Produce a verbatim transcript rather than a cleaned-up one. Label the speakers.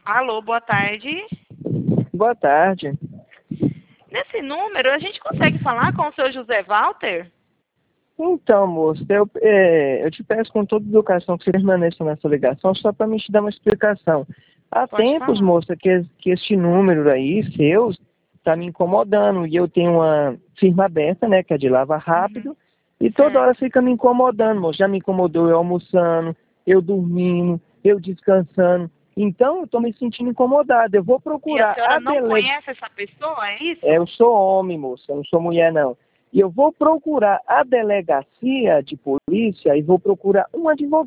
Speaker 1: Alô, boa tarde.
Speaker 2: Boa tarde.
Speaker 1: Nesse número, a gente consegue falar com o seu José Walter?
Speaker 2: Então, moço, eu, é, eu te peço com toda educação que você permaneça nessa ligação só para me te dar uma explicação. Há
Speaker 1: Pode
Speaker 2: tempos,
Speaker 1: falar.
Speaker 2: moça, que, que este número aí, seus, está me incomodando. E eu tenho uma firma aberta, né, que é de lava rápido,
Speaker 1: Uhum.
Speaker 2: e toda hora
Speaker 1: Certo.
Speaker 2: fica me incomodando, moço. Já me incomodou eu almoçando, eu dormindo, eu descansando. Então, eu estou me sentindo incomodado. Eu vou
Speaker 1: E a
Speaker 2: procurar
Speaker 1: senhora
Speaker 2: a
Speaker 1: não
Speaker 2: dele...
Speaker 1: conhece essa pessoa, é
Speaker 2: É, eu
Speaker 1: isso?
Speaker 2: sou homem, moça, eu não sou mulher, não. E eu vou procurar a delegacia de polícia e vou procurar um advogado.